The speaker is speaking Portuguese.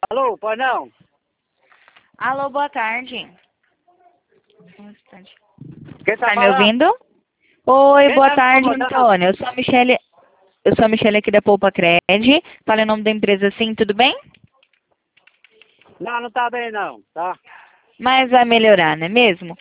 Alô, pois não? Alô, boa tarde. Quem tá Tá me falando? ouvindo? Oi, Quem boa tá me tarde, incomodando? Antônio. Eu sou a Michelle aqui da Poupa Cred. Fala em nome da empresa, sim, tudo bem? Não, não tá bem não, tá? Mas vai melhorar, não é mesmo?